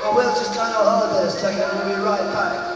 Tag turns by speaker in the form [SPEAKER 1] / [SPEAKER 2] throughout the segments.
[SPEAKER 1] But we'll just kind of hold this second and we'll be right back.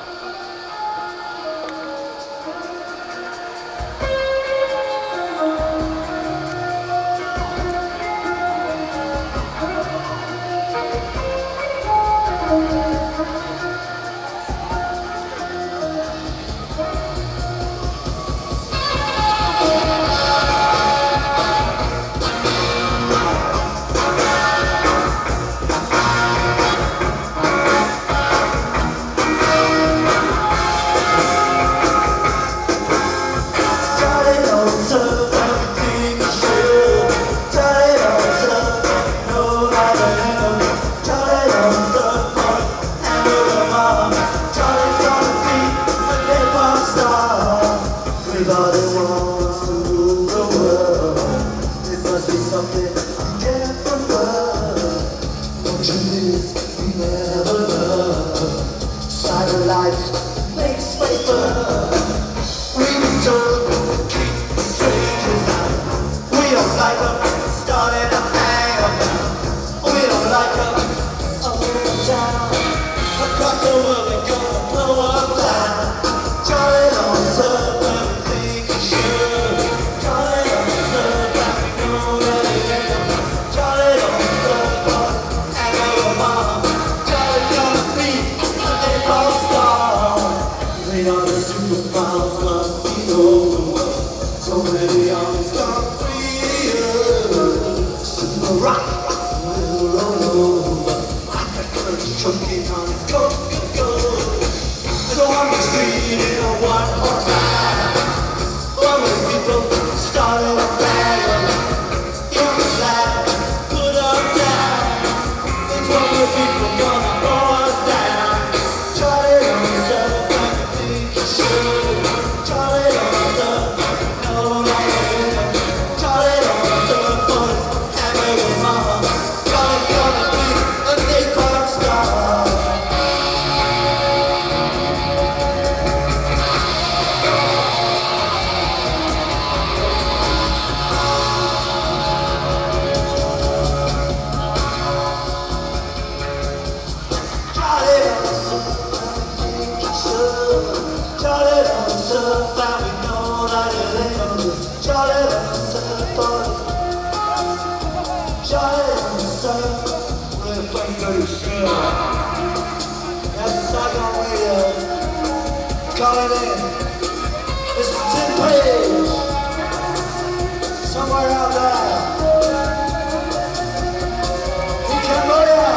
[SPEAKER 1] Everybody wants to rule the world. It must be something you get from birth. The truth is, we never love. Satellites make space for us. We deserve to keep strangers out. We don't like them, starting to hang around. We don't like them, up in town. Across the world, they're gonna blow up down. Charlie don't deserve. Superpowers must be over. So many armies gone free. Super rock will roll over. Like a curse choking on its go. I don't want to street in a one-horse ride. All the people started a battle. Young slap, put us down. It's all the people gonna blow us down. Charlie on himself. That's Saigon Radio. Call it in. It's Tim Page. Somewhere out there. In Cambodia.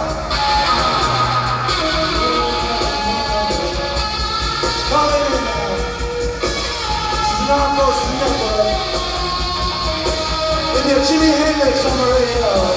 [SPEAKER 1] Call it in now. This is not most network. With your Jimi Hendrix on the radio.